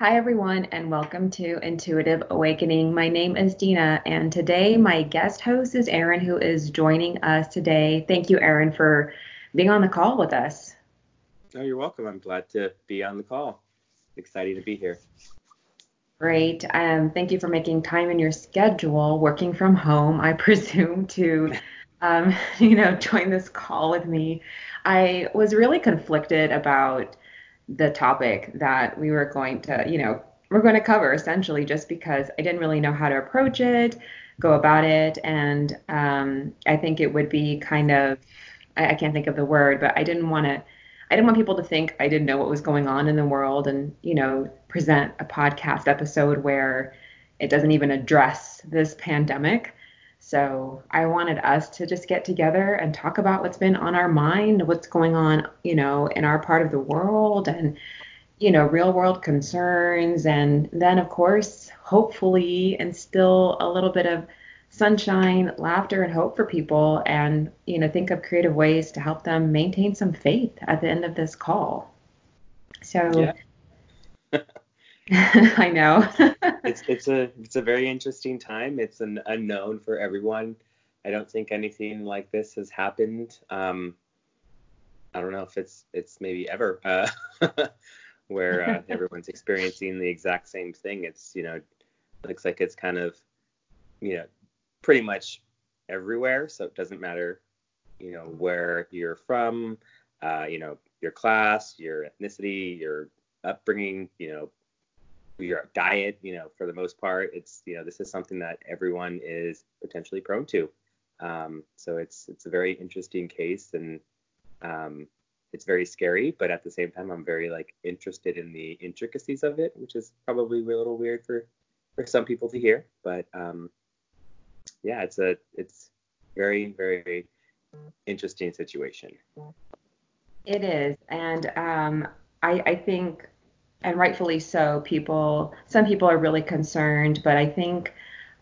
Hi, everyone, and welcome to Intuitive Awakening. My name is Dina, and today my guest host is Erin, who is joining us today. Thank you, Erin, for being on the call with us. Oh, you're welcome. I'm glad to be on the call. Excited to be here. Great. Thank you for making time in your schedule, working from home, I presume, to join this call with me. I was really conflicted about the topic that we're going to cover essentially just because I didn't really know how to approach it, go about it, and I think it would be kind of I can't think of the word, but I didn't want people to think I didn't know what was going on in the world and, present a podcast episode where it doesn't even address this pandemic. So I wanted us to just get together and talk about what's been on our mind, what's going on, in our part of the world and, real world concerns. And then, of course, hopefully instill a little bit of sunshine, laughter, and hope for people and, think of creative ways to help them maintain some faith at the end of this call. So Yeah, I know. it's a very interesting time. It's an unknown for everyone. I don't think anything like this has happened. I don't know if it's maybe ever where everyone's experiencing the exact same thing. It's looks like it's kind of you know pretty much everywhere. So it doesn't matter where you're from, your class, your ethnicity, your upbringing, your diet, for the most part, it's, this is something that everyone is potentially prone to. So it's a very interesting case, and it's very scary, but at the same time, I'm very interested in the intricacies of it, which is probably a little weird for some people to hear. But yeah, it's very, very interesting situation. It is. And I think, and rightfully so, some people are really concerned, but I think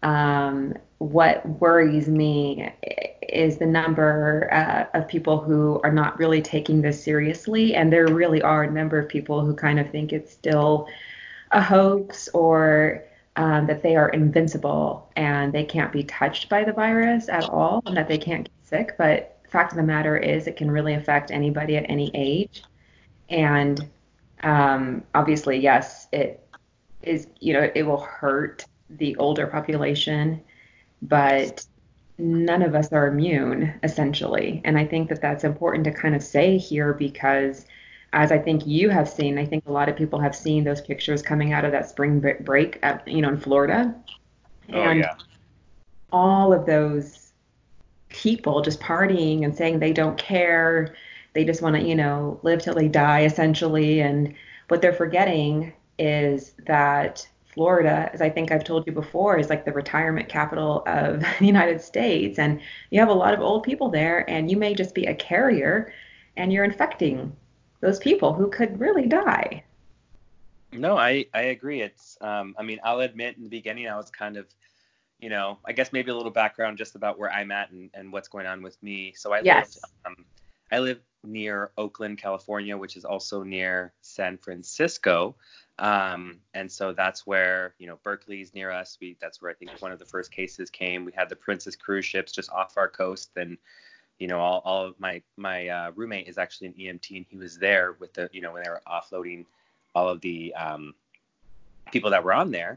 what worries me is the number of people who are not really taking this seriously. And there really are a number of people who kind of think it's still a hoax or that they are invincible and they can't be touched by the virus at all and that they can't get sick. But the fact of the matter is, it can really affect anybody at any age. And obviously, yes, it is, it will hurt the older population, Yes. but none of us are immune, essentially. And I think that that's important to kind of say here because, as I think you have seen, I think a lot of people have seen those pictures coming out of that spring break, in Florida. Oh And yeah. all of those people just partying and saying they don't care. They just want to, live till they die, essentially. And what they're forgetting is that Florida, as I think I've told you before, is like the retirement capital of the United States. And you have a lot of old people there, and you may just be a carrier and you're infecting those people who could really die. No, I agree. It's I mean, I'll admit in the beginning I was kind of, I guess maybe a little background just about where I'm at and what's going on with me. So Yes. I live near Oakland, California, which is also near San Francisco. And so that's where, Berkeley's near us. That's where I think one of the first cases came. We had the Princess cruise ships just off our coast, and all of my roommate is actually an EMT, and he was there with the, when they were offloading all of the people that were on there.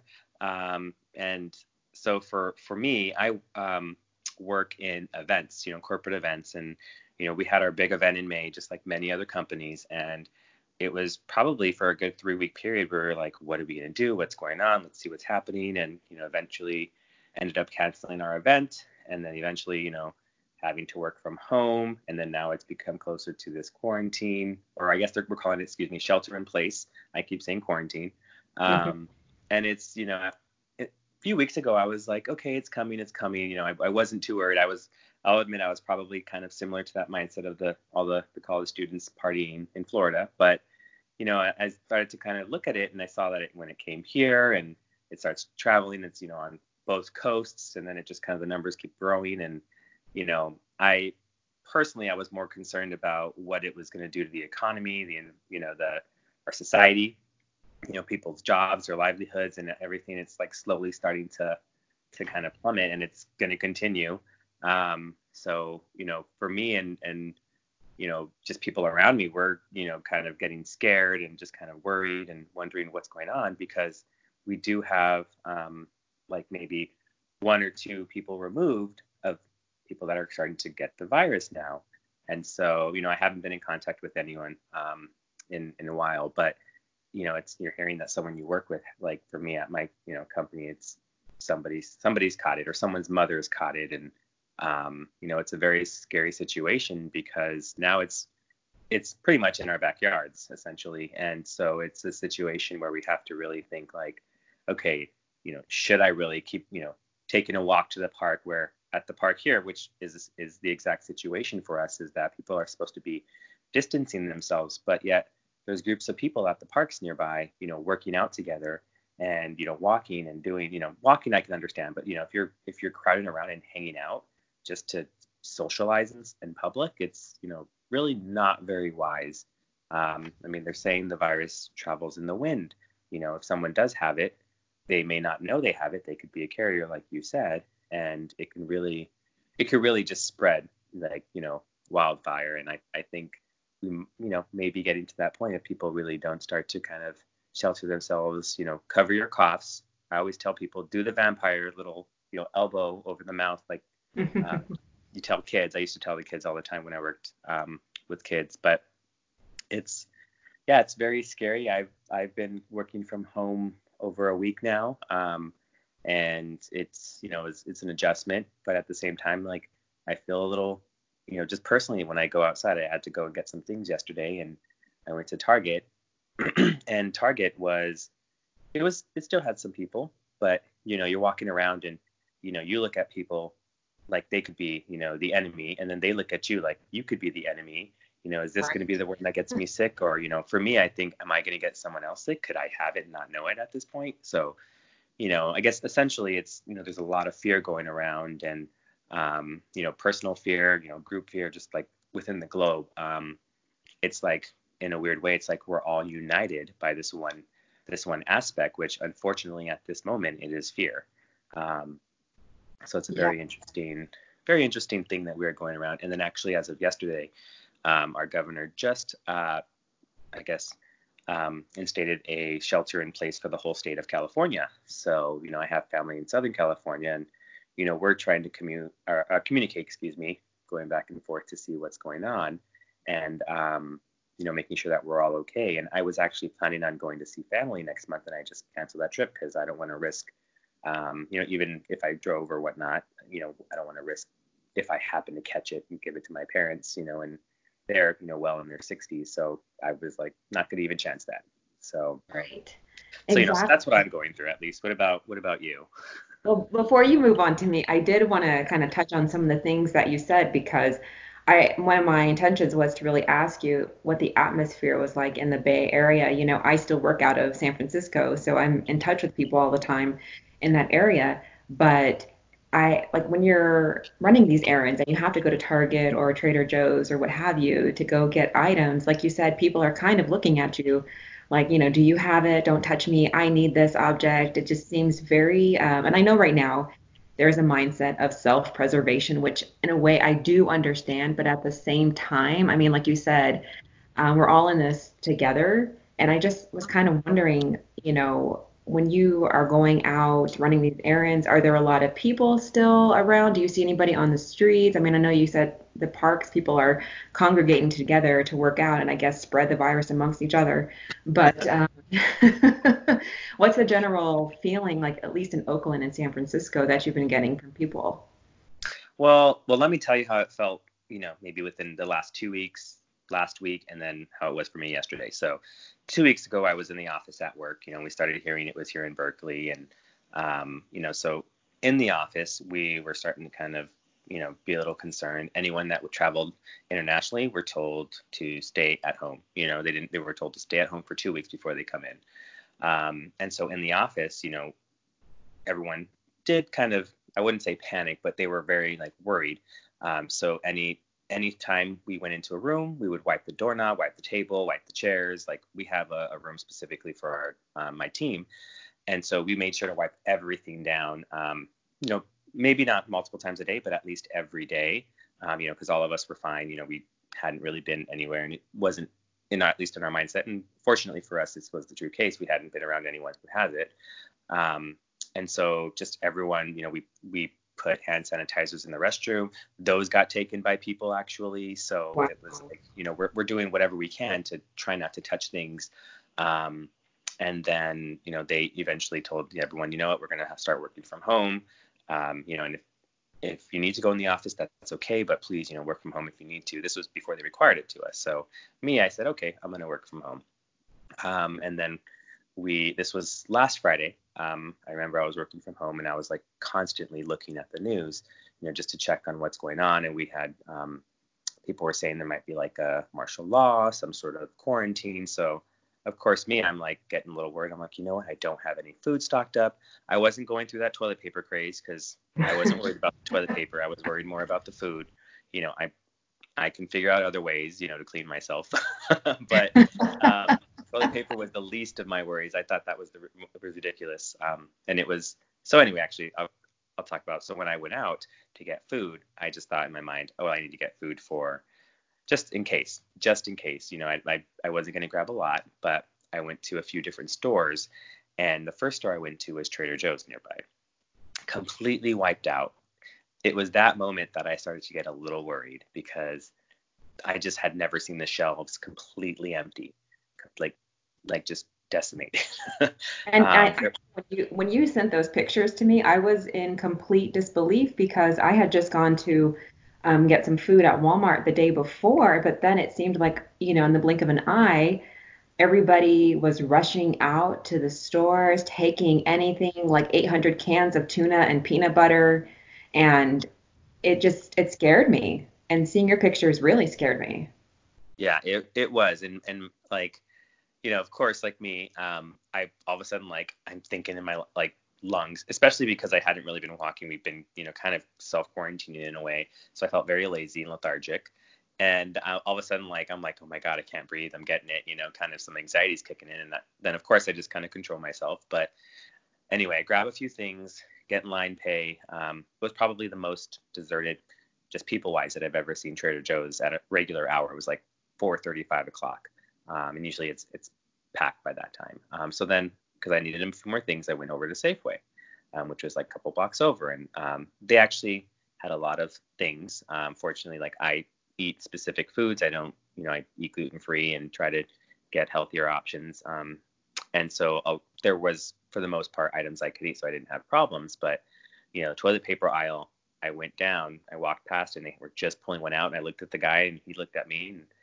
And so for me, I work in events, corporate events, and we had our big event in May, just like many other companies, and it was probably for a good 3-week period. We were like, what are we going to do? What's going on? Let's see what's happening. And, eventually ended up canceling our event, and then eventually, having to work from home. And then now it's become closer to this quarantine, or I guess we're calling it, excuse me, shelter in place. I keep saying quarantine. Mhm. And it's, a few weeks ago, I was like, okay, it's coming, it's coming. I wasn't too worried. I'll admit I was probably kind of similar to that mindset of all the college students partying in Florida. But, I started to kind of look at it, and I saw that when it came here and it starts traveling, it's, on both coasts, and then it just kind of, the numbers keep growing. And, I personally, I was more concerned about what it was going to do to the economy, our society. people's jobs, their livelihoods, and everything. It's like slowly starting to kind of plummet, and it's going to continue. So for me and just people around me, we're kind of getting scared and just kind of worried and wondering what's going on, because we do have like maybe one or two people removed of people that are starting to get the virus now. And so, I haven't been in contact with anyone in a while, but you're hearing that someone you work with, like for me at my company, it's somebody's caught it, or someone's mother's caught it, and it's a very scary situation, because now it's pretty much in our backyards essentially. And so it's a situation where we have to really think like, okay, should I really keep taking a walk to the park, where at the park here, which is the exact situation for us, is that people are supposed to be distancing themselves, but yet there's groups of people at the parks nearby, working out together and, walking and doing, walking I can understand, but, if you're crowding around and hanging out just to socialize in public, it's, really not very wise. They're saying the virus travels in the wind. If someone does have it, they may not know they have it. They could be a carrier, like you said, and it could really just spread like, wildfire. And I think we, maybe getting to that point if people really don't start to kind of shelter themselves, cover your coughs. I always tell people, do the vampire little, elbow over the mouth, like you tell kids. I used to tell the kids all the time when I worked with kids, but it's very scary. I've been working from home over a week now, and it's it's an adjustment, but at the same time, like I feel a little, just personally, when I go outside, I had to go and get some things yesterday, and I went to Target, and Target it still had some people, but you're walking around and you look at people like they could be the enemy, and then they look at you like you could be the enemy. Is this going to be the one that gets me sick? Or for me, I think, am I going to get someone else sick? Could I have it and not know it at this point? So I guess essentially it's there's a lot of fear going around, and personal fear, group fear, just like within the globe. It's like, in a weird way, it's like we're all united by this one aspect, which unfortunately at this moment it is fear. So it's a very interesting thing that we're going around. And then actually, as of yesterday, our governor just, instated a shelter in place for the whole state of California. So, I have family in Southern California, and, we're trying to communicate, going back and forth to see what's going on, and, making sure that we're all okay. And I was actually planning on going to see family next month, and I just canceled that trip because I don't want to risk, even if I drove or whatnot, I don't want to risk if I happen to catch it and give it to my parents, and they're, well in their 60s. So I was like, not going to even chance that. So, Right. So, Exactly. so that's what I'm going through, at least. What about you? Well, before you move on to me, I did want to kind of touch on some of the things that you said, because one of my intentions was to really ask you what the atmosphere was like in the Bay Area. I still work out of San Francisco, so I'm in touch with people all the time in that area. But I like when you're running these errands and you have to go to Target or Trader Joe's or what have you to go get items, like you said, people are kind of looking at you like, do you have it? Don't touch me. I need this object. It just seems very, and I know right now there's a mindset of self-preservation, which in a way I do understand, but at the same time, I mean, like you said, we're all in this together. And I just was kind of wondering, when you are going out running these errands, are there a lot of people still around? Do you see anybody on the streets? I mean, I know you said the parks, people are congregating together to work out and I guess spread the virus amongst each other. But what's the general feeling like, at least in Oakland and San Francisco, that you've been getting from people? Well, let me tell you how it felt, maybe within the last 2 weeks, last week, and then how it was for me yesterday. So 2 weeks ago, I was in the office at work. We started hearing it was here in Berkeley, and so in the office, we were starting to kind of, be a little concerned. Anyone that traveled internationally were told to stay at home. They were told to stay at home for 2 weeks before they come in. And so in the office, everyone did kind of, I wouldn't say panic, but they were very like worried. So any anytime we went into a room, we would wipe the doorknob, wipe the table, wipe the chairs. Like we have a room specifically for our my team, and so we made sure to wipe everything down. You know, maybe not multiple times a day, but at least every day. You know, because all of us were fine. You know, we hadn't really been anywhere, and it wasn't at least in our mindset. And fortunately for us, this was the true case. We hadn't been around anyone who has it. And so just everyone, you know, we put hand sanitizers in the restroom. Those got taken by people actually. So Wow. it was like, you know, we're doing whatever we can to try not to touch things. And then, you know, they eventually told everyone, you know what, we're going to have to start working from home. You know, and if you need to go in the office, that's okay, but please, you know, work from home if you need to. This was before they required it to us. So I said, okay, I'm going to work from home. And then this was last Friday. I remember I was working from home and I was like constantly looking at the news, you know, just to check on what's going on. And we had, people were saying there might be like a martial law, some sort of quarantine. So of course, I'm like getting a little worried. I'm like, you know what? I don't have any food stocked up. I wasn't going through that toilet paper craze because I wasn't worried about the toilet paper. I was worried more about the food. You know, I can figure out other ways, you know, to clean myself. But toilet paper was the least of my worries. I thought that was ridiculous. And it was, so anyway, actually, I'll talk about, so when I went out to get food, I just thought in my mind, oh, I need to get food for just in case, you know, I wasn't going to grab a lot, but I went to a few different stores, and the first store I went to was Trader Joe's nearby, completely wiped out. It was that moment that I started to get a little worried because I just had never seen the shelves completely empty, like just decimated. And when you sent those pictures to me, I was in complete disbelief because I had just gone to get some food at Walmart the day before, but then it seemed like, you know, in the blink of an eye, everybody was rushing out to the stores, taking anything like 800 cans of tuna and peanut butter, and it scared me. And seeing your pictures really scared me. Yeah, it was, and like, you know, of course, like me, I all of a sudden, like, I'm thinking in my like lungs, especially because I hadn't really been walking. We've been, you know, kind of self quarantining in a way, so I felt very lazy and lethargic. And all of a sudden, like, I'm like, oh my God, I can't breathe. I'm getting it, you know, kind of some anxiety's kicking in, and then of course I just kind of control myself. But anyway, I grab a few things, get in line, pay. It was probably the most deserted, just people wise, that I've ever seen Trader Joe's at a regular hour. It was like 4:30, 5 o'clock. And usually it's packed by that time. So then, because I needed a few more things, I went over to Safeway, which was like a couple blocks over, and they actually had a lot of things. Fortunately, like I eat specific foods. I don't, you know, I eat gluten free and try to get healthier options. And so there was, for the most part, items I could eat, so I didn't have problems. But, you know, toilet paper aisle, I went down, I walked past, and they were just pulling one out, and I looked at the guy, and he looked at me, and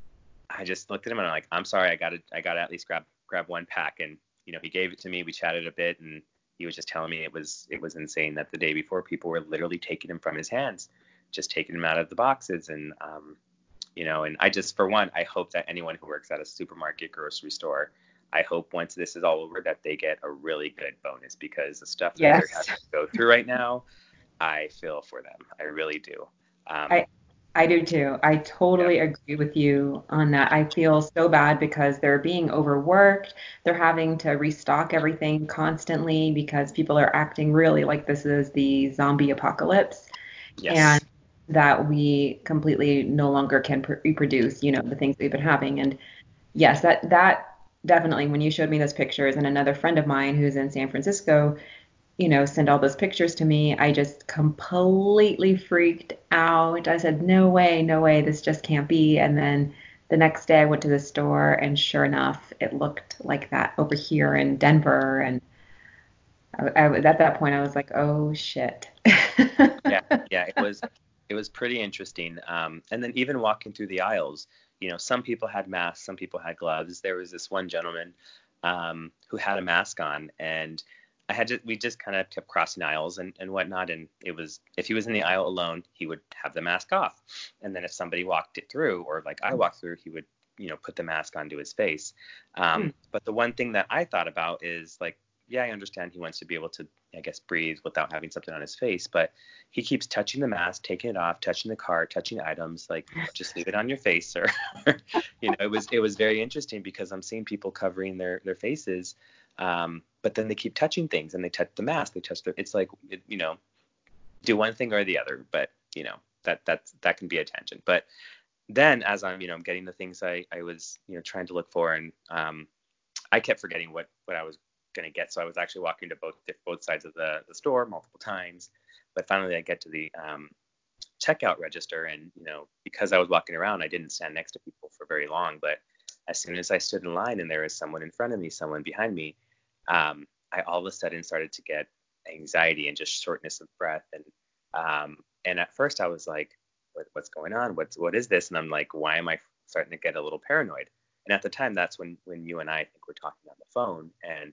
I just looked at him, and I'm like, I'm sorry, I gotta at least grab one pack. And, you know, he gave it to me. We chatted a bit, and he was just telling me it was insane that the day before people were literally taking him from his hands, just taking him out of the boxes. And you know, and I just, for one, I hope that anyone who works at a supermarket, grocery store, I hope once this is all over that they get a really good bonus, because the stuff that they're Yes. having to go through right now, I feel for them. I really do. I I do too. I Yeah. totally agree with you on that. I feel so bad because they're being overworked. They're having to restock everything constantly because people are acting really like this is the zombie apocalypse, and Yes. that we completely no longer can reproduce, you know, the things we've been having. And yes, that definitely, when you showed me those pictures, and another friend of mine who's in San Francisco, you know, send all those pictures to me, I just completely freaked out. I said, no way, no way, this just can't be. And then the next day I went to the store, and sure enough, it looked like that over here in Denver. And at that point, I was like, oh shit. Yeah. Yeah. It was pretty interesting. And then even walking through the aisles, you know, some people had masks, some people had gloves. There was this one gentleman who had a mask on, and we just kind of kept crossing aisles and whatnot. And it was, if he was in the aisle alone, he would have the mask off. And then if somebody walked it through, or like I walked through, he would, you know, put the mask onto his face. But the one thing that I thought about is, like, yeah, I understand he wants to be able to, I guess, breathe without having something on his face, but he keeps touching the mask, taking it off, touching the cart, touching items, like just leave it on your face, sir. It was very interesting because I'm seeing people covering their faces, but then they keep touching things and they touch the mask, they touch it's like, do one thing or the other, but that can be a tangent. But then as I'm getting the things I was trying to look for, and I kept forgetting what I was going to get. So I was actually walking to both sides of the store multiple times. But finally, I get to the checkout register, and because I was walking around, I didn't stand next to people for very long. But as soon as I stood in line and there was someone in front of me, someone behind me, I all of a sudden started to get anxiety and just shortness of breath. And at first I was like, what's going on? What is this? And I'm like, why am I starting to get a little paranoid? And at the time, that's when you and I think were talking on the phone, and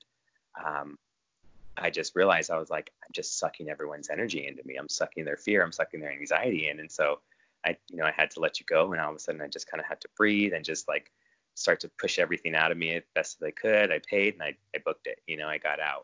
I just realized, I was like, I'm just sucking everyone's energy into me. I'm sucking their fear. I'm sucking their anxiety in. And so I had to let you go. And all of a sudden, I just kind of had to breathe and just like start to push everything out of me as best as I could. I paid and I booked it. I got out.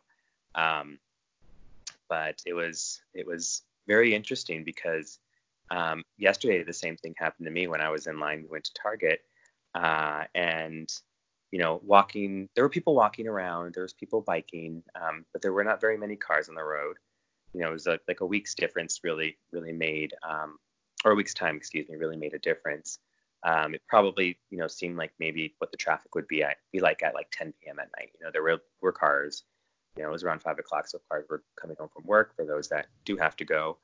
But it was very interesting because yesterday the same thing happened to me when I was in line. We went to Target, and walking. There were people walking around. There was people biking, but there were not very many cars on the road. It was like a week's difference really made, or a week's time, excuse me, really made a difference. It probably seemed like maybe what the traffic would be like at like 10 p.m. at night. There were cars. It was around 5 o'clock, so cars were coming home from work for those that do have to go.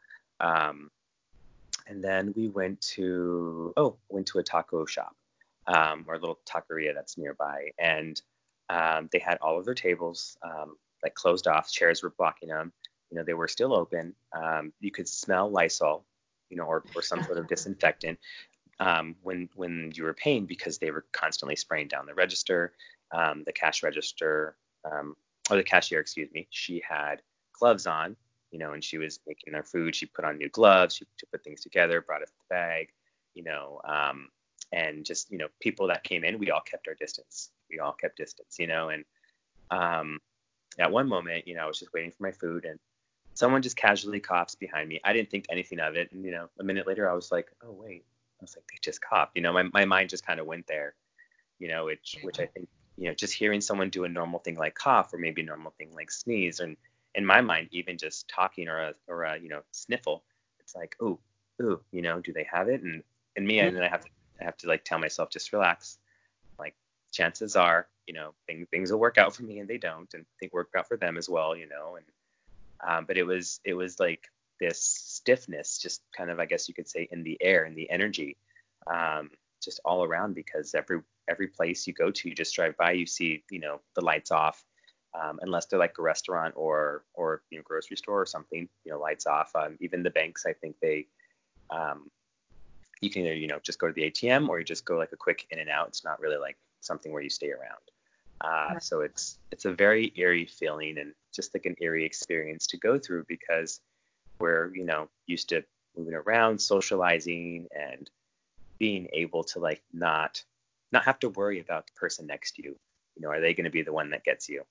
And then we went to a taco shop, or a little taqueria that's nearby, and they had all of their tables like closed off. Chairs were blocking them. They were still open. You could smell Lysol, or some sort of disinfectant when you were paying, because they were constantly spraying down the register. The cash register, or the cashier, excuse me, she had gloves on, and she was making our food. She put on new gloves. She put things together, brought us the bag, and just, people that came in, we all kept our distance. We all kept distance, and at one moment, I was just waiting for my food, and someone just casually coughs behind me. I didn't think anything of it. And, a minute later, I was like, oh, wait. I was like, they just coughed. My mind just kind of went there, which I think, just hearing someone do a normal thing like cough, or maybe a normal thing like sneeze, and in my mind, even just talking or a sniffle, it's like, ooh, do they have it? And me, and then I have to like tell myself, just relax. Like, chances are, things will work out for me, and they don't, and they work out for them as well, and but it was like this stiffness, just kind of, I guess you could say, in the air, in the energy, just all around, because every place you go to, you just drive by, you see, the lights off, unless they're like a restaurant or grocery store or something, lights off. Even the banks, I think they, you can either, just go to the ATM, or you just go like a quick in and out. It's not really like something where you stay around. So it's a very eerie feeling, and just like an eerie experience to go through, because we're, used to moving around, socializing, and being able to like not have to worry about the person next to you. Are they going to be the one that gets you?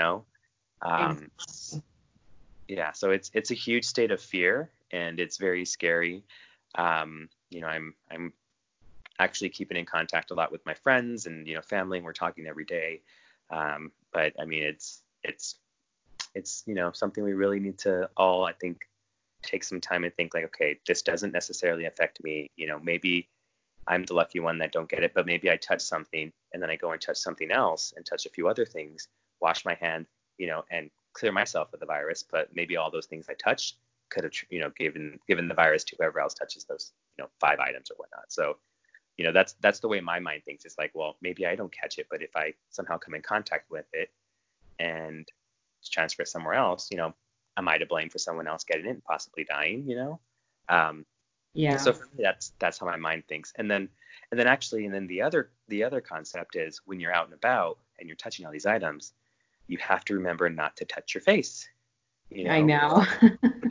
Yeah. So it's a huge state of fear, and it's very scary. I'm actually keeping in contact a lot with my friends and family, and we're talking every day. But I mean, it's something we really need to all, I think, take some time and think like, okay, this doesn't necessarily affect me. Maybe I'm the lucky one that don't get it, but maybe I touch something, and then I go and touch something else and touch a few other things, wash my hand, and clear myself of the virus. But maybe all those things I touched could have, given the virus to whoever else touches those, 5 items or whatnot. So, that's the way my mind thinks. It's like, well, maybe I don't catch it, but if I somehow come in contact with it and transfer it somewhere else, am I to blame for someone else getting it and possibly dying? Yeah. So for me, that's how my mind thinks. And then the other concept is, when you're out and about and you're touching all these items, you have to remember not to touch your face. I know.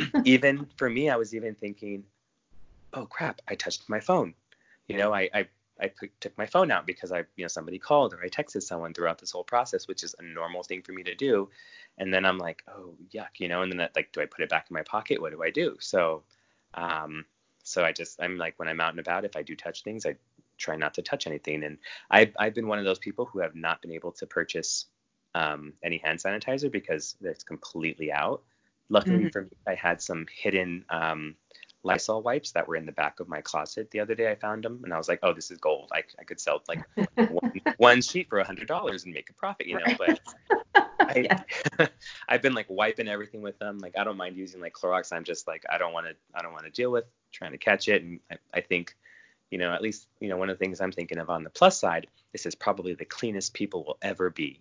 Even for me, I was even thinking, oh crap, I touched my phone. I took my phone out because somebody called or I texted someone throughout this whole process, which is a normal thing for me to do. And then I'm like, oh yuck, and then do I put it back in my pocket? What do I do? So, I'm like, when I'm out and about, if I do touch things, I try not to touch anything. And I've been one of those people who have not been able to purchase any hand sanitizer because it's completely out. Luckily for me, I had some hidden Lysol wipes that were in the back of my closet the other day. I found them and I was like, oh, this is gold. I could sell like one sheet for $100 and make a profit, But Yeah. I've been like wiping everything with them. Like I don't mind using like Clorox. I'm just like I don't want to deal with trying to catch it. And I think at least one of the things I'm thinking of on the plus side, this is probably the cleanest people will ever be.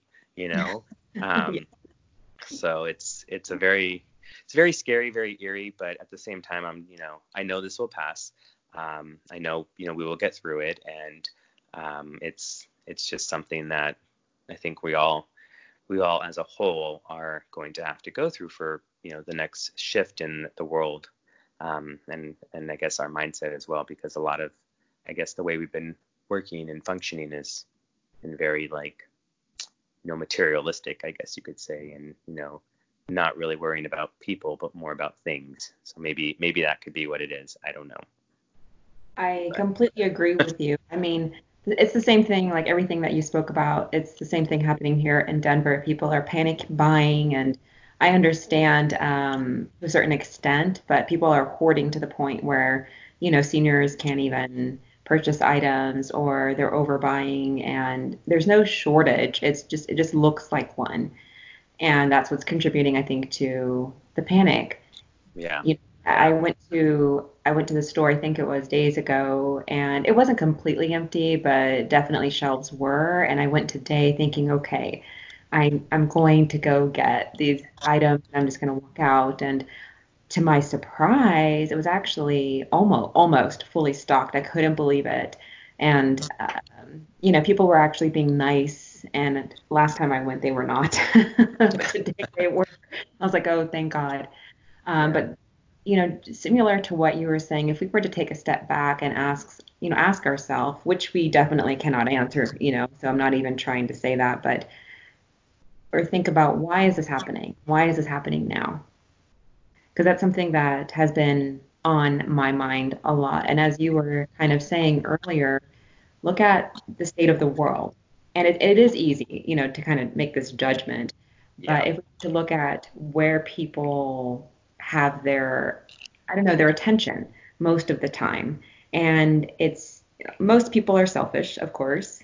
So it's very scary, very eerie, but at the same time, I know this will pass. I know, we will get through it. And it's just something that I think we all as a whole are going to have to go through for, the next shift in the world. And I guess our mindset as well, because a lot of, I guess the way we've been working and functioning is been very like, materialistic, I guess you could say. And, not really worrying about people, but more about things. So maybe that could be what it is. I don't know. I completely agree with you. I mean, it's the same thing, like everything that you spoke about. It's the same thing happening here in Denver. People are panic buying, and I understand to a certain extent, but people are hoarding to the point where, seniors can't even purchase items or they're overbuying, and there's no shortage. It just looks like one. And that's what's contributing, I think, to the panic. Yeah. I went to the store, I think it was days ago, and it wasn't completely empty, but definitely shelves were. And I went today thinking, okay, I'm going to go get these items. I'm just going to walk out, and to my surprise, it was actually almost fully stocked. I couldn't believe it. And people were actually being nice. And last time I went, they were not. Today they were. I was like, oh, thank God. But similar to what you were saying, if we were to take a step back and ask ourselves, which we definitely cannot answer, so I'm not even trying to say that, but or think about, why is this happening? Why is this happening now? Because that's something that has been on my mind a lot. And as you were kind of saying earlier, look at the state of the world. And it is easy, to kind of make this judgment. Yeah. But if we to look at where people have their, I don't know, their attention most of the time, and it's most people are selfish, of course.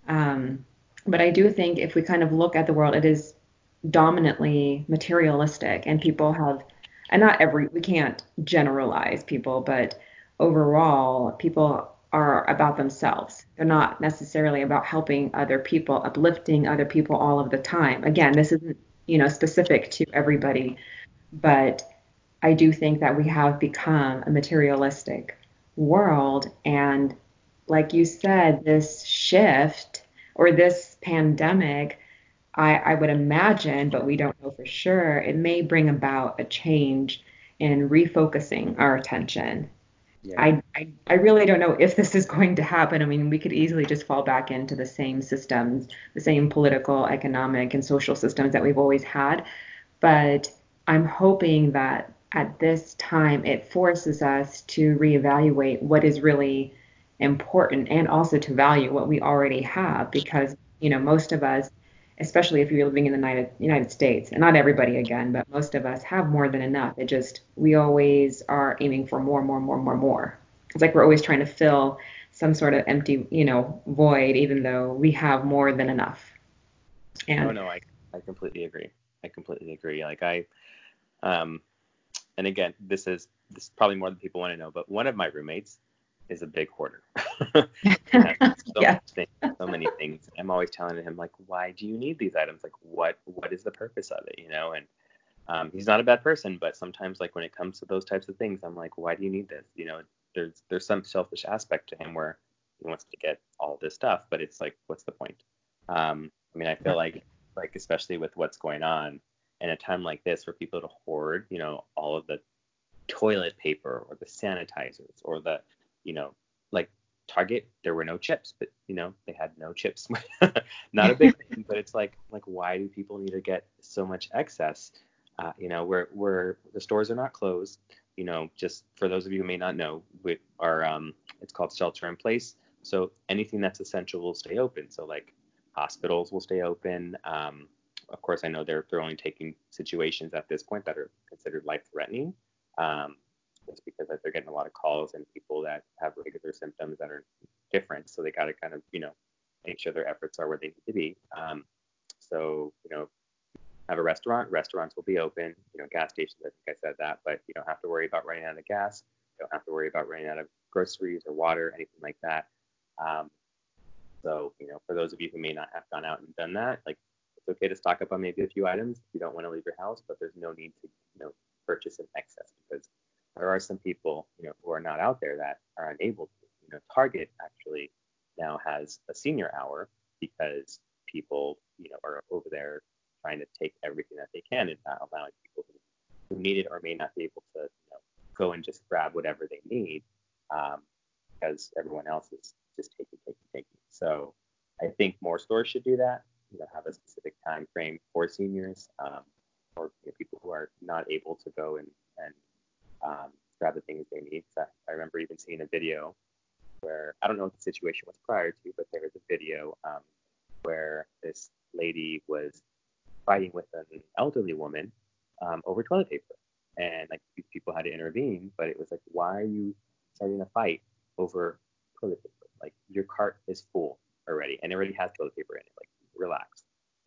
But I do think if we kind of look at the world, it is dominantly materialistic, and people have, and not every, we can't generalize people, but overall, people are about themselves. They're not necessarily about helping other people, uplifting other people all of the time. Again, this isn't, specific to everybody, but I do think that we have become a materialistic world. And like you said, this shift or this pandemic, I would imagine, but we don't know for sure, it may bring about a change in refocusing our attention. Yeah. I really don't know if this is going to happen. I mean, we could easily just fall back into the same systems, the same political, economic, and social systems that we've always had. But I'm hoping that at this time it forces us to reevaluate what is really important, and also to value what we already have, because most of us, especially if you're living in the United States, and not everybody again, but most of us have more than enough. It just, we always are aiming for more, more, more, more, more. It's like we're always trying to fill some sort of empty, void, even though we have more than enough. Oh And no, I completely agree. I completely agree. Like um and again, this is probably more than people want to know, but one of my roommates is a big hoarder. He has so yeah, much things, so many things. I'm always telling him like, why do you need these items? Like, what is the purpose of it? And he's not a bad person, but sometimes like when it comes to those types of things, I'm like, why do you need this? There's some selfish aspect to him where he wants to get all this stuff, but it's like, what's the point? I mean, I feel like especially with what's going on in a time like this, for people to hoard, all of the toilet paper or the sanitizers or the, you know, like Target, there were no chips, but they had no chips. Not a big thing, but it's like why do people need to get so much excess? Where the stores are not closed. Just for those of you who may not know, we are it's called shelter in place. So anything that's essential will stay open. So like hospitals will stay open. Of course, I know they're only taking situations at this point that are considered life-threatening. It's because they're getting a lot of calls and people that have regular symptoms that are different. So they got to kind of, make sure their efforts are where they need to be. So, have a restaurants will be open, gas stations, I think I said that, but you don't have to worry about running out of gas. You don't have to worry about running out of groceries or water, anything like that. So, for those of you who may not have gone out and done that, like it's okay to stock up on maybe a few items if you don't want to leave your house, but there's no need to, purchase in excess because there are some people, who are not out there that are unable to. Target actually now has a senior hour because people, are over there trying to take everything that they can and not allowing people who need it or may not be able to, go and just grab whatever they need because everyone else is just taking. So I think more stores should do that, have a specific time frame for seniors or people who are not able to go and grab the things they need. So I remember even seeing a video where, I don't know what the situation was prior to, but there was a video where this lady was fighting with an elderly woman over toilet paper. And like these people had to intervene, but it was like, why are you starting a fight over toilet paper? Like your cart is full already and it already has toilet paper in it. Like relax,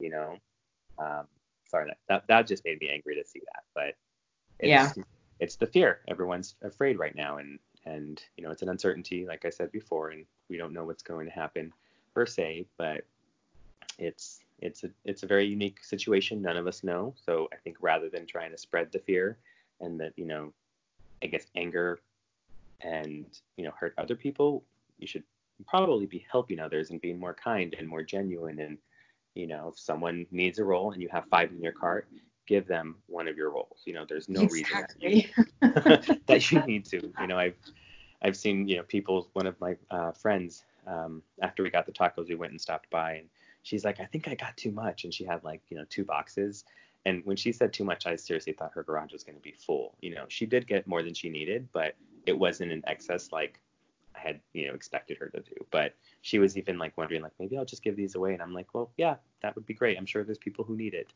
Sorry, that just made me angry to see that. But it's the fear. Everyone's afraid right now, and it's an uncertainty, like I said before, and we don't know what's going to happen per se, but it's a very unique situation. None of us know. So I think rather than trying to spread the fear and that, I guess anger and, hurt other people, you should probably be helping others and being more kind and more genuine. And, if someone needs a roll and you have 5 in your cart, give them one of your rolls. There's no reason that you need to. I've seen, people, one of my friends, after we got the tacos, we went and stopped by and she's like, I think I got too much. And she had 2 boxes. And when she said too much, I seriously thought her garage was going to be full. She did get more than she needed, but it wasn't in excess like I had, expected her to do. But she was even wondering maybe I'll just give these away. And I'm like, well, yeah, that would be great. I'm sure there's people who need it.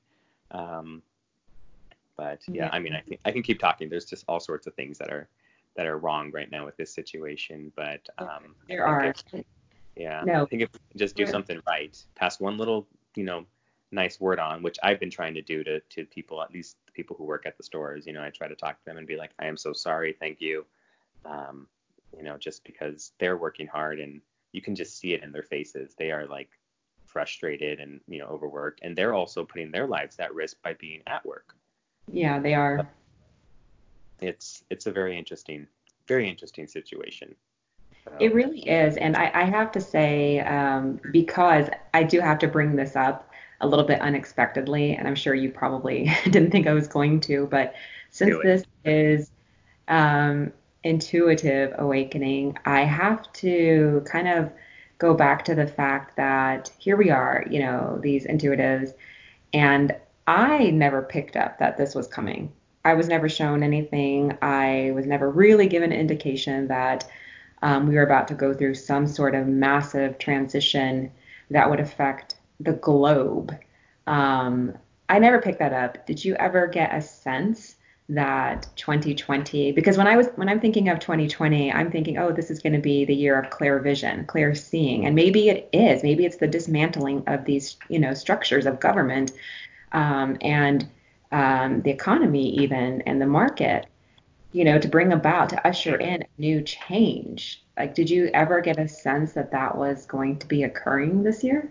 But yeah, I mean, I can keep talking. There's just all sorts of things that are wrong right now with this situation. But there are. I think if we can just do something right, pass one little, nice word on, which I've been trying to do to people, at least the people who work at the stores. I try to talk to them and be like, I am so sorry, thank you. Just because they're working hard and you can just see it in their faces. They are frustrated and, overworked, and they're also putting their lives at risk by being at work. Yeah, they are. It's a very interesting situation. So. It really is. And I have to say, because I do have to bring this up a little bit unexpectedly, and I'm sure you probably didn't think I was going to, but since this is intuitive awakening, I have to kind of go back to the fact that here we are, these intuitives, and I never picked up that this was coming. I was never shown anything. I was never really given an indication that we were about to go through some sort of massive transition that would affect the globe. I never picked that up. Did you ever get a sense that 2020, because when I'm thinking of 2020, I'm thinking, oh, this is going to be the year of clear vision, clear seeing, and maybe it is. Maybe it's the dismantling of these, structures of government and the economy even and the market, to bring about, to usher in a new change. Did you ever get a sense that that was going to be occurring this year?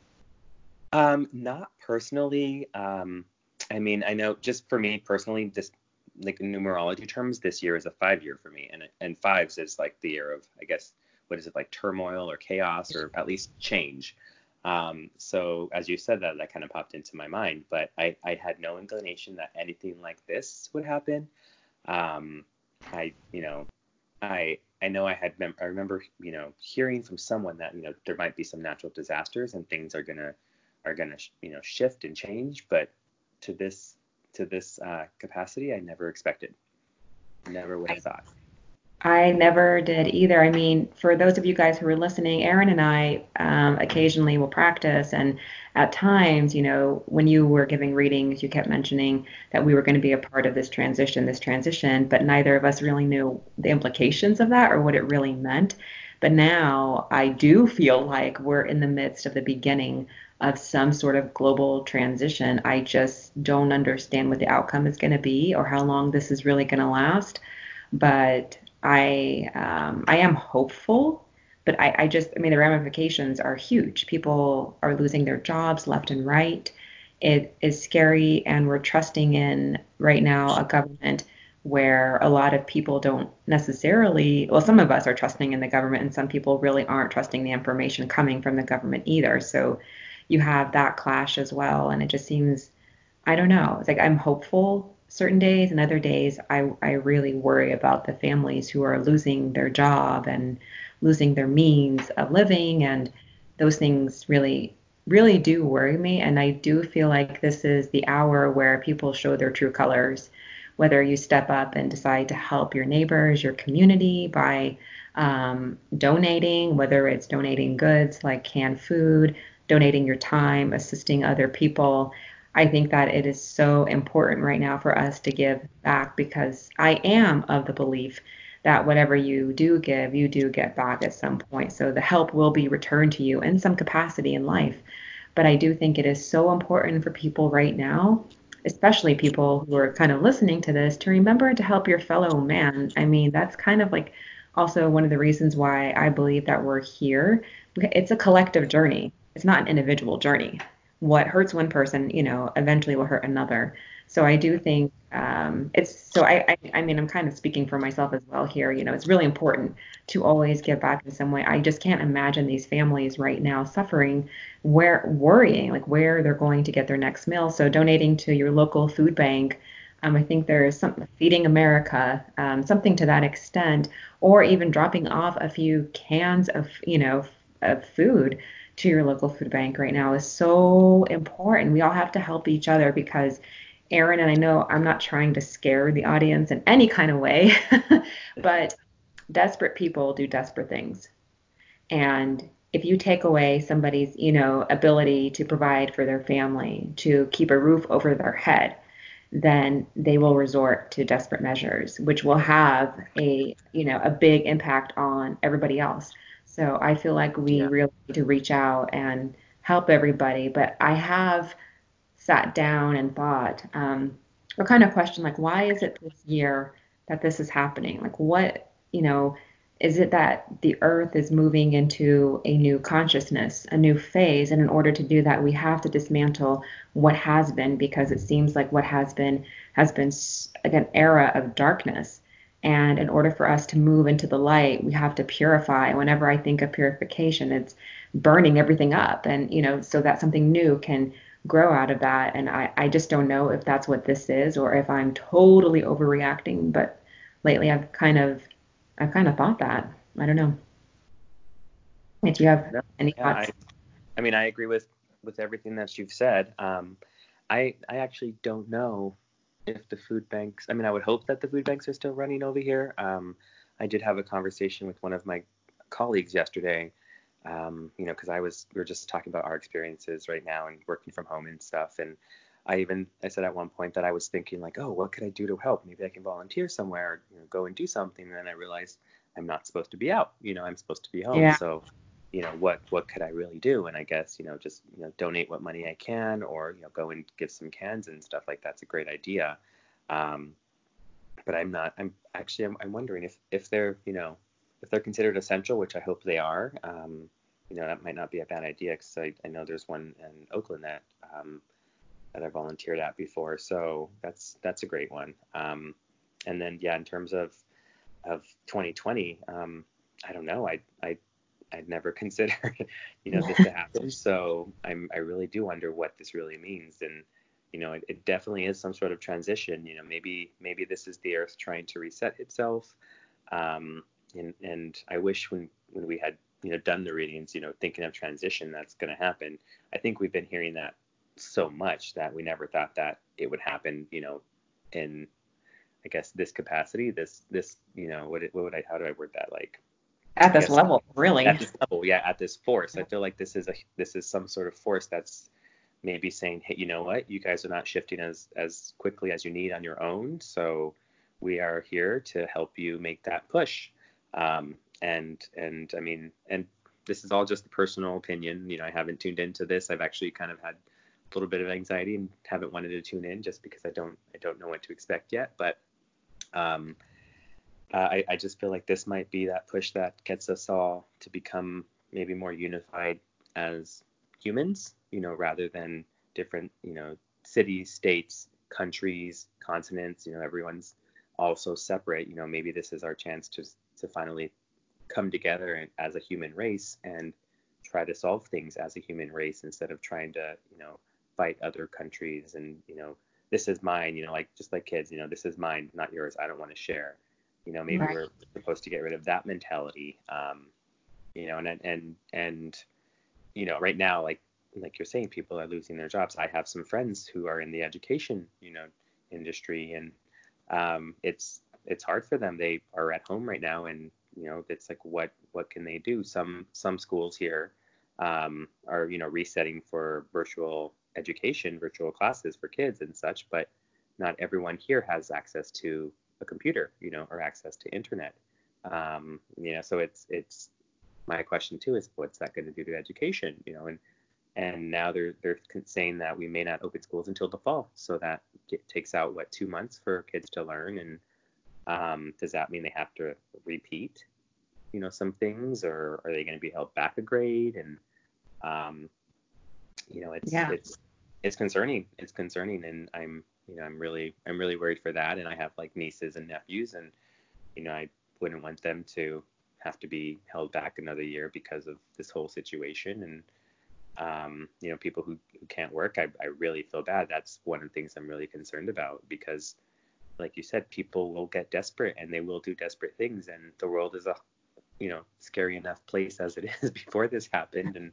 Not personally. I mean, I know just for me personally, just in numerology terms, this year is a 5-year for me, and fives is the year of, I guess, what is it, turmoil or chaos or at least change. So as you said that kind of popped into my mind, but I had no inclination that anything like this would happen. I I know I remember, hearing from someone that, there might be some natural disasters and things are gonna shift and change, but to this capacity, I never expected. Never would have thought. I never did either. I mean, for those of you guys who are listening, Aaron and I occasionally will practice. And at times, when you were giving readings, you kept mentioning that we were going to be a part of this transition, but neither of us really knew the implications of that or what it really meant. But now I do feel like we're in the midst of the beginning of some sort of global transition. I just don't understand what the outcome is going to be or how long this is really going to last. But I am hopeful, but I mean, the ramifications are huge. People are losing their jobs left and right. It is scary, and we're trusting in right now a government where a lot of people don't necessarily, well, some of us are trusting in the government, and some people really aren't trusting the information coming from the government either. So you have that clash as well, and it just seems, I don't know. It's like I'm hopeful certain days, and other days I really worry about the families who are losing their job and losing their means of living. And those things really, really do worry me. And I do feel like this is the hour where people show their true colors, whether you step up and decide to help your neighbors, your community by donating, whether it's donating goods like canned food, donating your time, assisting other people. I think that it is so important right now for us to give back because I am of the belief that whatever you do give, you do get back at some point. So the help will be returned to you in some capacity in life. But I do think it is so important for people right now, especially people who are kind of listening to this, to remember to help your fellow man. I mean, that's kind of like also one of the reasons why I believe that we're here. It's a collective journey. It's not an individual journey. What hurts one person, eventually will hurt another. So I do think it's so I mean I'm kind of speaking for myself as well here. It's really important to always give back in some way. I just can't imagine these families right now suffering, where worrying like where they're going to get their next meal. So donating to your local food bank. I think there's some Feeding America, something to that extent, or even dropping off a few cans of food to your local food bank right now is so important. We all have to help each other because Aaron, and I know I'm not trying to scare the audience in any kind of way, but desperate people do desperate things. And if you take away somebody's, ability to provide for their family, to keep a roof over their head, then they will resort to desperate measures, which will have a big impact on everybody else. So I feel like we Yeah. really need to reach out and help everybody. But I have sat down and thought, or kind of question, like, why is it this year that this is happening? Like, what, is it that the earth is moving into a new consciousness, a new phase? And in order to do that, we have to dismantle what has been, because it seems like what has been like an era of darkness. And in order for us to move into the light, we have to purify. Whenever I think of purification, it's burning everything up, and so that something new can grow out of that. And I just don't know if that's what this is or if I'm totally overreacting. But lately I've kind of thought that. I don't know. If you have No, any yeah, thoughts. I mean, I agree with everything that you've said. I actually don't know if the food banks. I mean, I would hope that the food banks are still running over here. I did have a conversation with one of my colleagues yesterday. Because we were just talking about our experiences right now and working from home and stuff. And I said at one point that I was thinking like, oh, what could I do to help? Maybe I can volunteer somewhere, go and do something. And then I realized I'm not supposed to be out. I'm supposed to be home. Yeah. So, what could I really do? And I guess, just, donate what money I can, or, go and give some cans and stuff like that's a great idea. Um, but I'm actually, I'm wondering if they're, if they're considered essential, which I hope they are. That might not be a bad idea, because I know there's one in Oakland that I volunteered at before. So that's a great one. And then, yeah, in terms of 2020, I don't know. I'd never considered, this to happen. So I really do wonder what this really means. And, it definitely is some sort of transition. Maybe this is the earth trying to reset itself. and I wish when we had, done the readings, thinking of transition that's going to happen. I think we've been hearing that so much that we never thought that it would happen, in, I guess, this capacity, this, what would I, how do I word that? Like, At I this guess level, at really. this level, yeah, at this force. I feel like this is some sort of force that's maybe saying, hey, you know what, you guys are not shifting as quickly as you need on your own, so we are here to help you make that push. And I mean, and this is all just a personal opinion. I haven't tuned into this. I've actually kind of had a little bit of anxiety and haven't wanted to tune in just because I don't know what to expect yet. But um, I just feel like this might be that push that gets us all to become maybe more unified as humans, rather than different, cities, states, countries, continents. Everyone's all so separate. Maybe this is our chance to finally come together as a human race and try to solve things as a human race instead of trying to, fight other countries and, this is mine, like just like kids, this is mine, not yours. I don't want to share. Maybe Right. we're supposed to get rid of that mentality. And right now, like you're saying, people are losing their jobs. I have some friends who are in the education, industry, and it's hard for them. They are at home right now, and it's like what can they do? Some schools here are resetting for virtual education, virtual classes for kids and such, but not everyone here has access to a computer, or access to internet. So it's my question too is what's that going to do to education? And now they're saying that we may not open schools until the fall, so that takes out 2 months for kids to learn. And does that mean they have to repeat, some things, or are they going to be held back a grade? And um, it's Yeah. it's it's concerning. It's concerning, and I'm really worried for that. And I have like nieces and nephews, and I wouldn't want them to have to be held back another year because of this whole situation. And people who can't work, I really feel bad. That's one of the things I'm really concerned about because, like you said, people will get desperate and they will do desperate things. And the world is a, scary enough place as it is before this happened. And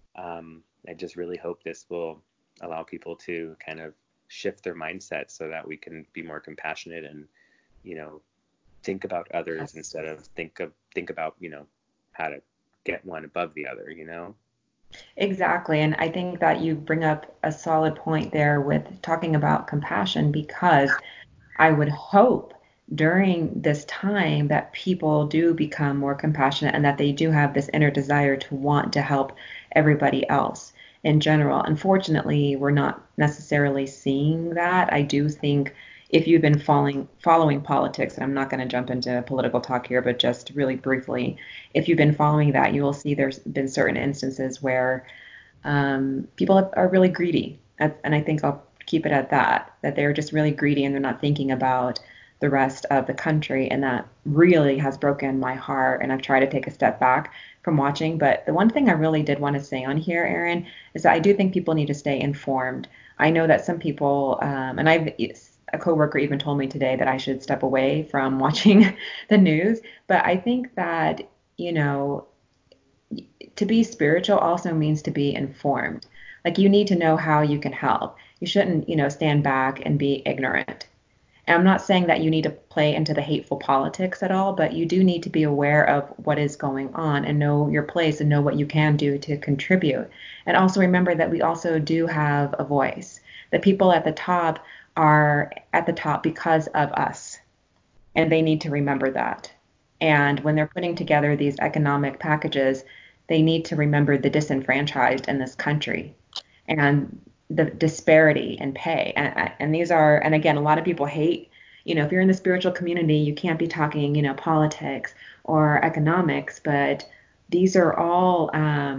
I just really hope this will allow people to kind of shift their mindset so that we can be more compassionate and, you know, think about others Yes. instead of think about, how to get one above the other. Exactly. And I think that you bring up a solid point there with talking about compassion because I would hope during this time that people do become more compassionate and that they do have this inner desire to want to help everybody else in general. Unfortunately, we're not necessarily seeing that. I do think if you've been following politics, and I'm not going to jump into political talk here, but just really briefly, if you've been following that, you will see there's been certain instances where people are really greedy. And I think I'll keep it at that, that they're just really greedy and they're not thinking about the rest of the country. And that really has broken my heart. And I've tried to take a step back from watching. But the one thing I really did want to say on here, Aaron, is that I do think people need to stay informed. I know that some people, and a coworker even told me today that I should step away from watching the news. But I think that, you know, to be spiritual also means to be informed. Like you need to know how you can help. You shouldn't, stand back and be ignorant. And I'm not saying that you need to play into the hateful politics at all, but you do need to be aware of what is going on and know your place and know what you can do to contribute. And also remember that we also do have a voice. The people at the top are at the top because of us, and they need to remember that. And when they're putting together these economic packages, they need to remember the disenfranchised in this country and the disparity in pay. And these are, and again, a lot of people hate, if you're in the spiritual community, you can't be talking, politics or economics, but these are all,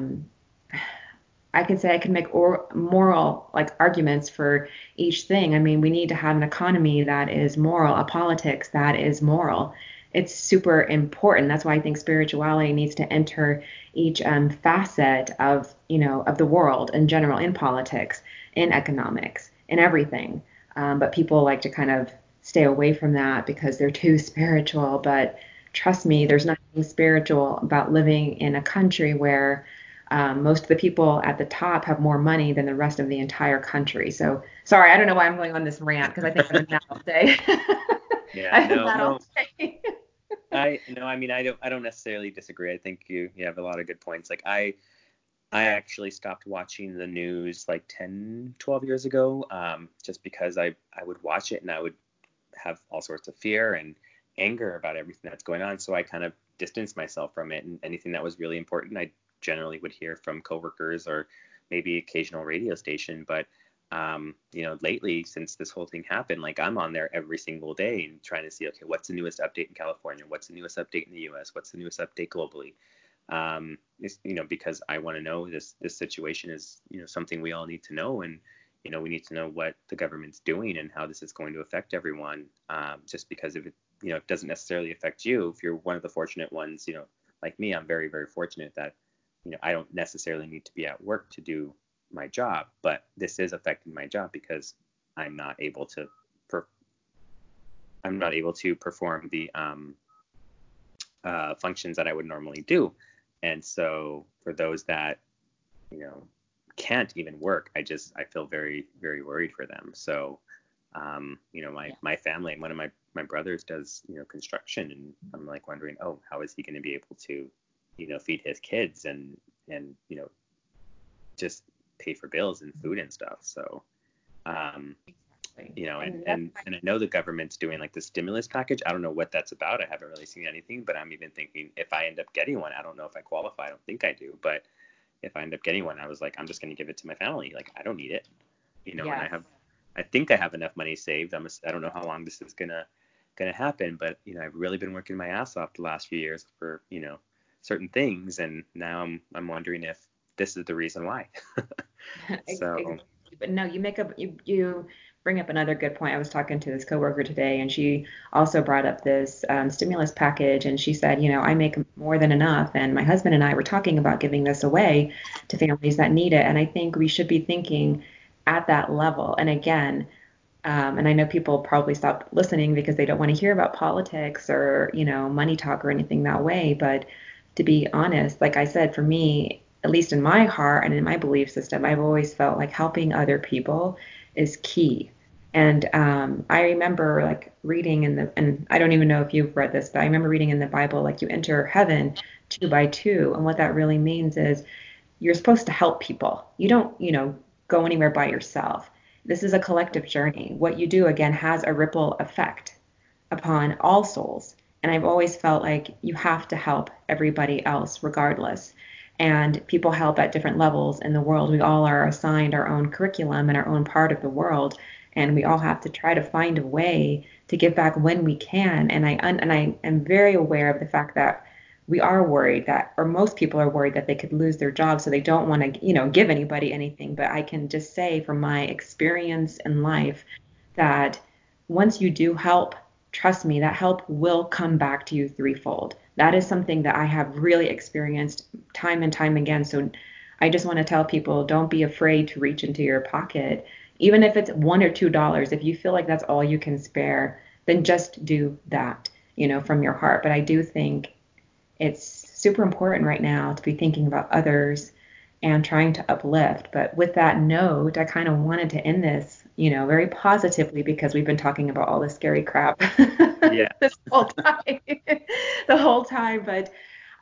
I could say I can make moral like arguments for each thing. I mean, we need to have an economy that is moral, a politics that is moral. It's super important. That's why I think spirituality needs to enter each facet of, of the world in general, in politics, in economics, in everything. But people like to kind of stay away from that because they're too spiritual. But trust me, there's nothing spiritual about living in a country where most of the people at the top have more money than the rest of the entire country. So sorry, I don't know why I'm going on this rant because I think I've been mad all day. Yeah, I've been no, mad all no. day. I no, I mean I don't necessarily disagree. I think you have a lot of good points. Like I actually stopped watching the news like 10, 12 years ago, just because I would watch it and I would have all sorts of fear and anger about everything that's going on. So I kind of distanced myself from it, and anything that was really important, I generally would hear from coworkers or maybe occasional radio station. But lately, since this whole thing happened, like I'm on there every single day and trying to see, okay, what's the newest update in California? What's the newest update in the U.S.? What's the newest update globally? Because I want to know this situation is, something we all need to know, and we need to know what the government's doing and how this is going to affect everyone. Just because if it doesn't necessarily affect you, if you're one of the fortunate ones, like me, I'm very, very fortunate that, I don't necessarily need to be at work to do my job, but this is affecting my job because I'm not able to, per- I'm not able to perform the functions that I would normally do. And so for those that, you know, can't even work, I feel very, very worried for them. So, Yeah. my family, one of my brothers does, construction, and I'm like wondering, oh, how is he going to be able to, feed his kids and, just pay for bills and food and stuff. So, um, Exactly. you know, and, And that's and, and I know the government's doing like the stimulus package. I don't know what that's about. I haven't really seen anything, but I'm even thinking if I end up getting one, I don't know if I qualify. I don't think I do, but if I end up getting one, I was like, I'm just going to give it to my family. Like, I don't need it, and yes. I think I have enough money saved. I don't know how long this is gonna happen, but I've really been working my ass off the last few years for, certain things, and now I'm wondering if this is the reason why. So, Exactly. But no, you bring up another good point. I was talking to this coworker today, and she also brought up this stimulus package, and she said, I make more than enough, and my husband and I were talking about giving this away to families that need it. And I think we should be thinking at that level. And again, and I know people probably stop listening because they don't want to hear about politics or, money talk or anything that way. But to be honest, like I said, for me, at least in my heart and in my belief system, I've always felt like helping other people is key. And I remember like reading and I don't even know if you've read this, but I remember reading in the Bible, like you enter heaven two by two. And what that really means is you're supposed to help people. You don't, go anywhere by yourself. This is a collective journey. What you do, again, has a ripple effect upon all souls. And I've always felt like you have to help everybody else regardless. And people help at different levels in the world. We all are assigned our own curriculum and our own part of the world. And we all have to try to find a way to give back when we can. And I am very aware of the fact that we are worried that, or most people are worried that they could lose their job, so they don't want to, give anybody anything. But I can just say from my experience in life that once you do help, trust me, that help will come back to you threefold. That is something that I have really experienced time and time again. So I just want to tell people don't be afraid to reach into your pocket. Even if it's $1 or $2, if you feel like that's all you can spare, then just do that, from your heart. But I do think it's super important right now to be thinking about others and trying to uplift. But with that note, I kind of wanted to end this, very positively because we've been talking about all this scary crap yeah. this whole time, the whole time. But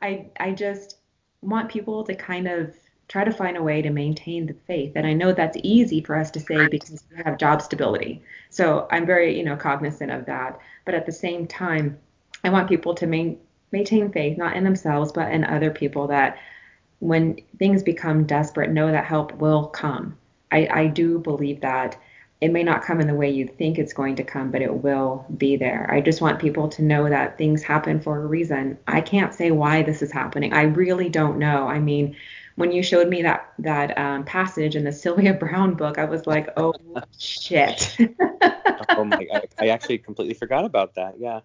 I just want people to kind of try to find a way to maintain the faith. And I know that's easy for us to say because we have job stability. So I'm very, cognizant of that. But at the same time, I want people to maintain faith, not in themselves, but in other people, that when things become desperate, know that help will come. I do believe that it may not come in the way you think it's going to come, but it will be there. I just want people to know that things happen for a reason. I can't say why this is happening. I really don't know. I mean, when you showed me that passage in the Sylvia Browne book, I was like, oh shit. Oh my, I actually completely forgot about that. Yeah.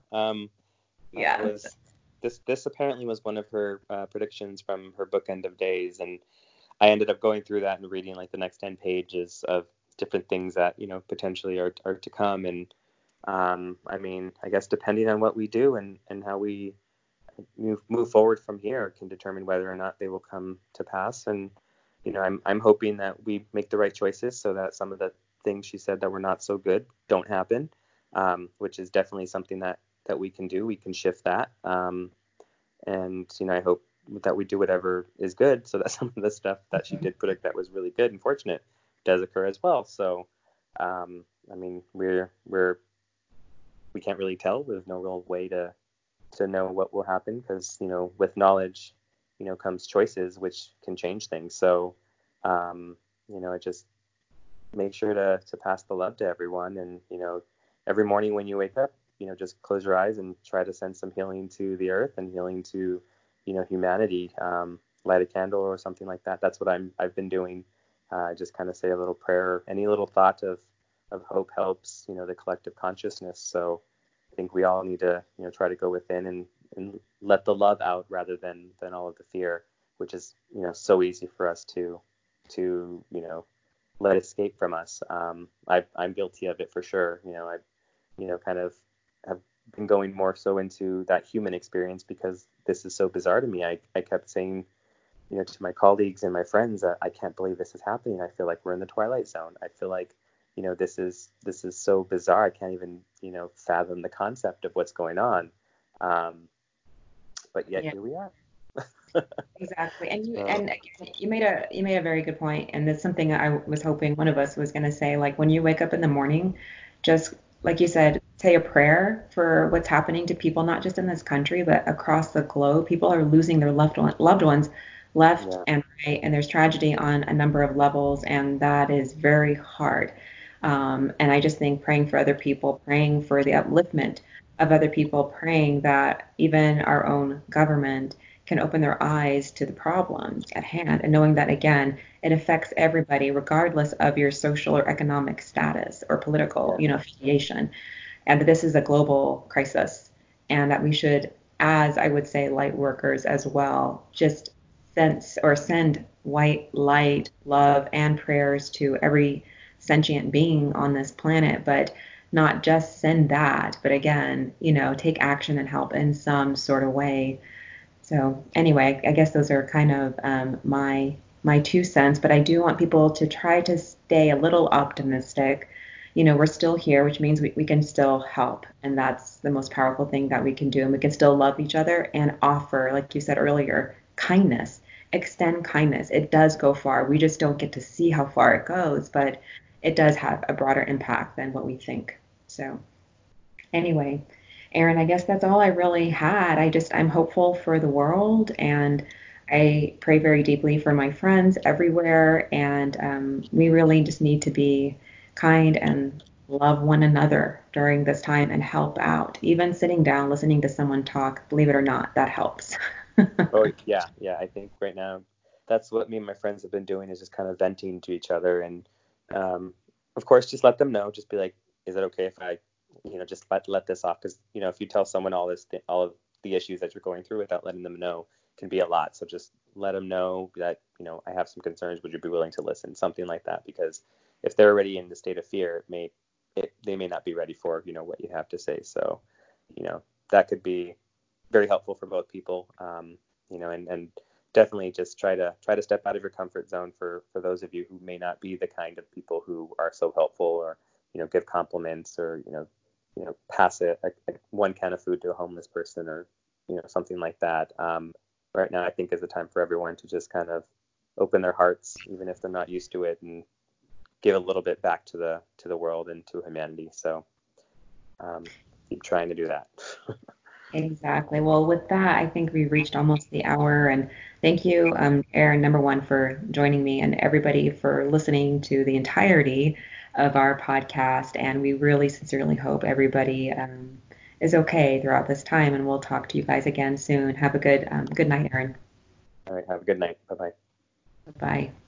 That Yeah. was this apparently was one of her predictions from her book End of Days, and I ended up going through that and reading like the next 10 pages of different things that, potentially are to come. And I mean, I guess depending on what we do and how we move forward from here can determine whether or not they will come to pass. And I'm hoping that we make the right choices so that some of the things she said that were not so good don't happen, which is definitely something that we can do. We can shift that. And I hope that we do whatever is good so that some of the stuff that she did predict that was really good and fortunate does occur as well. So, I mean, we can't really tell. There's no real way to know what will happen because, with knowledge, comes choices which can change things. So, I just make sure to pass the love to everyone. And, every morning when you wake up, just close your eyes and try to send some healing to the earth and healing to, humanity. Light a candle or something like that. That's what I've been doing. Just kind of say a little prayer. Any little thought of hope helps, the collective consciousness. So I think we all need to, try to go within and let the love out rather than all of the fear, which is, so easy for us to let escape from us. I'm guilty of it for sure. I, kind of have been going more so into that human experience because this is so bizarre to me. I kept saying, to my colleagues and my friends that I can't believe this is happening. I feel like we're in the Twilight Zone. I feel like, this is so bizarre. I can't even, fathom the concept of what's going on. But yet here we are. Exactly. And you made a very good point, and that's something I was hoping one of us was going to say. Like when you wake up in the morning, just like you said, say a prayer for what's happening to people, not just in this country, but across the globe. People are losing their loved ones left and right, and there's tragedy on a number of levels, and that is very hard. And I just think praying for other people, praying for the upliftment of other people, praying that even our own government can open their eyes to the problems at hand, and knowing that, again, it affects everybody regardless of your social or economic status or political affiliation, and that this is a global crisis, and that we should, as I would say, light workers as well, just send white light, love, and prayers to every sentient being on this planet, but not just send that, but again, take action and help in some sort of way. So anyway, I guess those are kind of my 2 cents, but I do want people to try to stay a little optimistic. We're still here, which means we can still help, and that's the most powerful thing that we can do. And we can still love each other and offer, like you said earlier, kindness, extend kindness. It does go far. We just don't get to see how far it goes, but it does have a broader impact than what we think. So anyway, Aaron, I guess that's all I really had. I'm hopeful for the world, and I pray very deeply for my friends everywhere. And we really just need to be kind and love one another during this time and help out. Even sitting down, listening to someone talk, believe it or not, that helps. Oh, yeah. I think right now that's what me and my friends have been doing is just kind of venting to each other. And of course, just let them know. Just be like, is it okay if I, just let this off? Because, if you tell someone all of the issues that you're going through without letting them know can be a lot. So just let them know that, I have some concerns. Would you be willing to listen? Something like that. Because if they're already in the state of fear, they may not be ready for, what you have to say. So, that could be very helpful for both people. And definitely just try to step out of your comfort zone for those of you who may not be the kind of people who are so helpful or, give compliments or, pass one can of food to a homeless person or, something like that. Right now, I think is the time for everyone to just kind of open their hearts, even if they're not used to it, and give a little bit back to the world and to humanity. So keep trying to do that. Exactly. Well, with that, I think we've reached almost the hour. And thank you, Aaron, number one, for joining me, and everybody for listening to the entirety of our podcast. And we really sincerely hope everybody is okay throughout this time. And we'll talk to you guys again soon. Have a good night, Aaron. All right. Have a good night. Bye-bye. Bye.